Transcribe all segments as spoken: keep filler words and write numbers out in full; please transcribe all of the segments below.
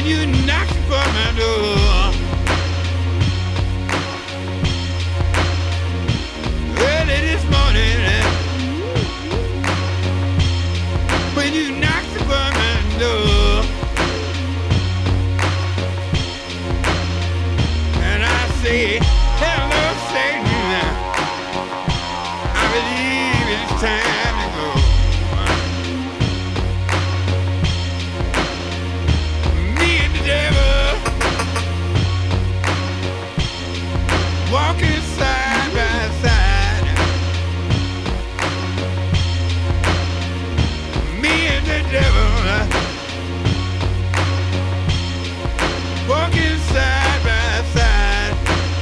you knocked upon my door early this morning, when you knocked upon my door, and I say, hello, Satan, I believe it's time to go. Me and the devil walking side by side. Me and the devil walking side by side.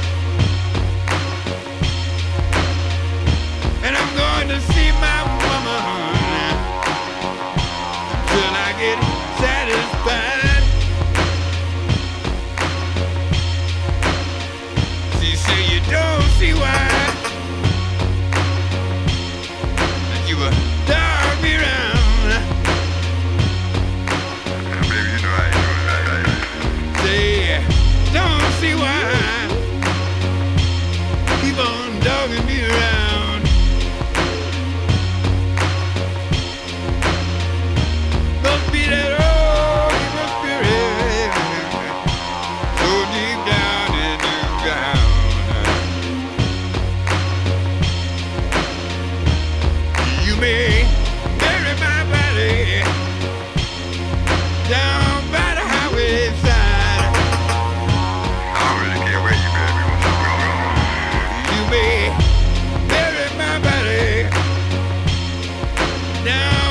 And I'm going to see my mama until I get satisfied. She said, you don't see why that you were dog me around. Baby, you know I know. Say, don't see why keep on dogging me around. Must be that old evil spirit so deep down in the ground. You may bury my body down by the highway side. I don't really care where you bury me. You may bury my body down